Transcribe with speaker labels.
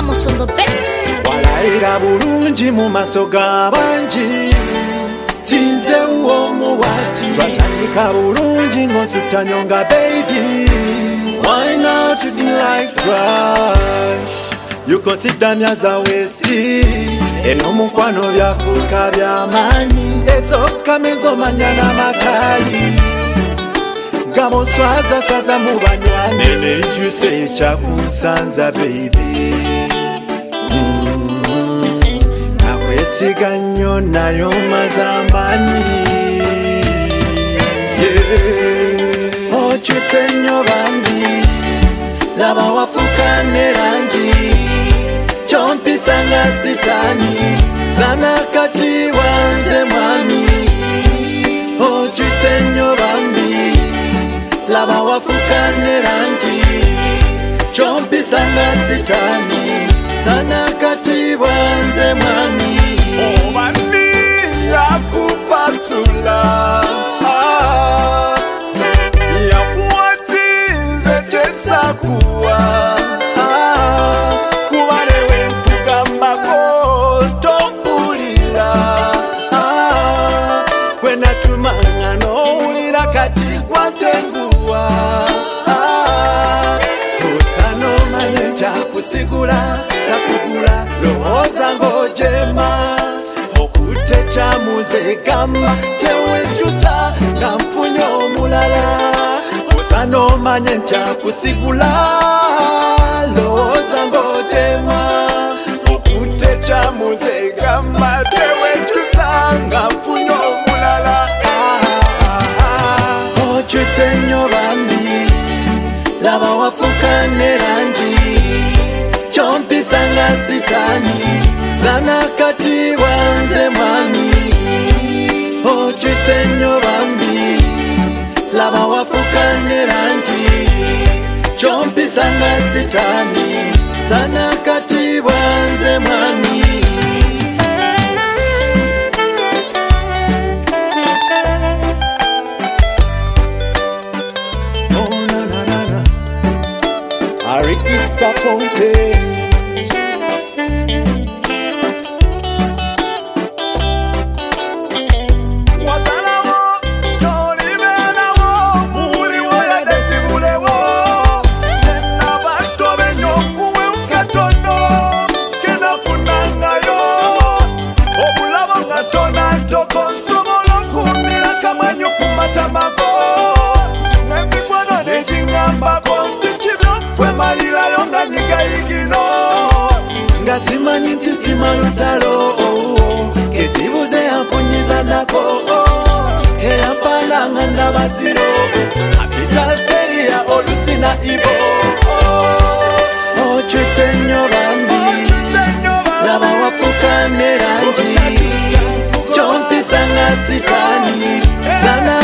Speaker 1: Ramos on the beat.
Speaker 2: Walaira bulungi mu maso g'abangi tinze uomuwati twatandika bulungi ng'osutanyonga baby. Why not to the life rush? You consider me as a wasty eno mukwano byafuuka by'amaanyi esooka mezo manya n'amataali gabo swaza mu banywani nejjuse ekyakunsanza baby. Nakwesiga nnyo nayo maze amaanyi okyuse nnyo bambi laba wafuuka ne langi kyompisa nga sitaani sana kati wanze mwami okyuse nnyo bambi laba wafuuka ne langi kyompisa nga sitaani sana kati wanze mwami obani yakupasula yakuwatinze kyesakuwa kubalewe nkugambako tompulira kwenatumanga n'owulira kati wantenguwa osanomanye kyakusigula takugula lowooza ng'ojema okutte kyamuzegamba tewejjusa nga nfunye omulala osanomanye nkyakusigula lowooza ng'ojema okutte kyamuzegamba tewejjusa nga nfunye omulala okyuse nnyo bambi laba wafuuka ne langi kyompisa nga sitaani sana kati wanze mwami okyuse nnyo bambi laba wafuuka ne langi kyompisa nga sitaani sana kati wanze mwami. Arikista Ponte wasalawo tolibeerawo mubuliwo yadezibulewo nenabato benyokuwe katono kenafunangayo obulabo nga tonatoko nsobola okumira kamanyo kumatamago nemikwano nekingambako kwemalirayo nga nyigayigino nga simanyi nti simalutalo kezibuze yanfunyiza nako eyampalanga ndabaziro apitaferiya olusina ibo okyuse nnyo bambi laba wafuuka ne langi kyompisa nga sitaani sana